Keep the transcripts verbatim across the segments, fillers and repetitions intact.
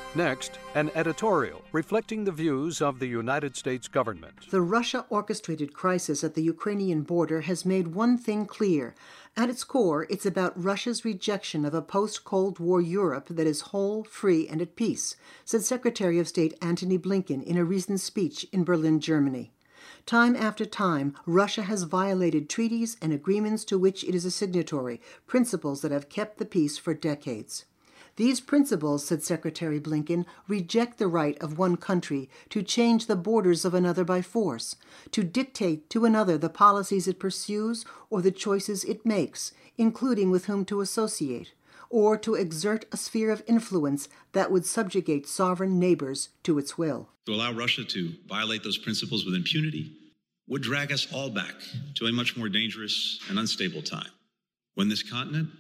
Next, an editorial reflecting the views of the United States government. The Russia-orchestrated crisis at the Ukrainian border has made one thing clear. At its core, it's about Russia's rejection of a post-Cold War Europe that is whole, free, and at peace, said Secretary of State Antony Blinken in a recent speech in Berlin, Germany. Time after time, Russia has violated treaties and agreements to which it is a signatory, principles that have kept the peace for decades. These principles, said Secretary Blinken, reject the right of one country to change the borders of another by force, to dictate to another the policies it pursues or the choices it makes, including with whom to associate, or to exert a sphere of influence that would subjugate sovereign neighbors to its will. To allow Russia to violate those principles with impunity would drag us all back to a much more dangerous and unstable time, when this continent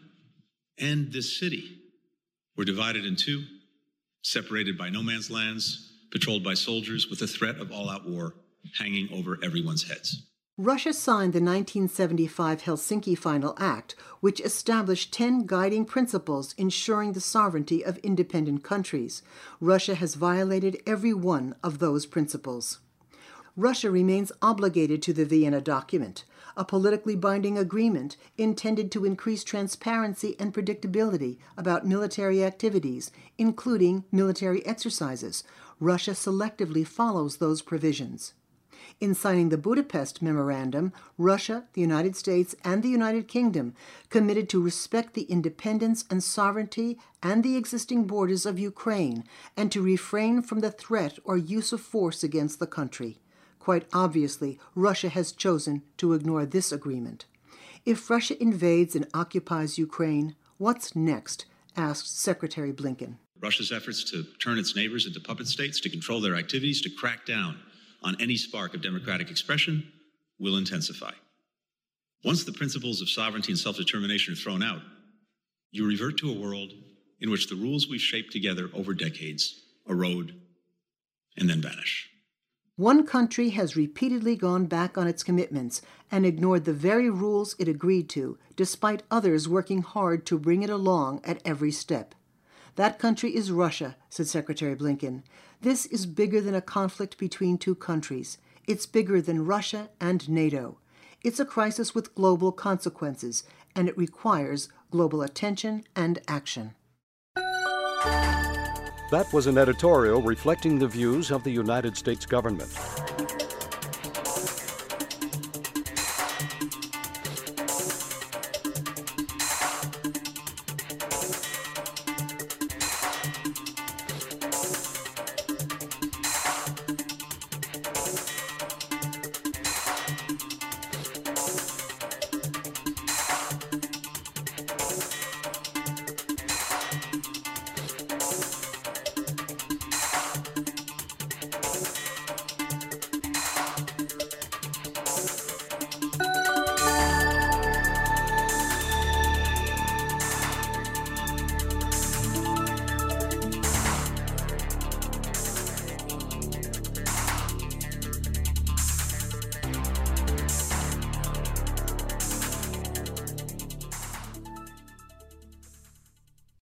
and this city were divided in two, separated by no man's lands, patrolled by soldiers with the threat of all-out war hanging over everyone's heads. Russia signed the nineteen seventy-five Helsinki Final Act, which established ten guiding principles ensuring the sovereignty of independent countries. Russia has violated every one of those principles. Russia remains obligated to the Vienna document, a politically binding agreement intended to increase transparency and predictability about military activities, including military exercises. Russia selectively follows those provisions. In signing the Budapest Memorandum, Russia, the United States, and the United Kingdom committed to respect the independence and sovereignty and the existing borders of Ukraine and to refrain from the threat or use of force against the country. Quite obviously, Russia has chosen to ignore this agreement. If Russia invades and occupies Ukraine, what's next? Asked Secretary Blinken. Russia's efforts to turn its neighbors into puppet states, to control their activities, to crack down on any spark of democratic expression will intensify. Once the principles of sovereignty and self-determination are thrown out, you revert to a world in which the rules we've shaped together over decades erode and then vanish. One country has repeatedly gone back on its commitments and ignored the very rules it agreed to, despite others working hard to bring it along at every step. That country is Russia, said Secretary Blinken. This is bigger than a conflict between two countries. It's bigger than Russia and NATO. It's a crisis with global consequences, and it requires global attention and action. That was an editorial reflecting the views of the United States government.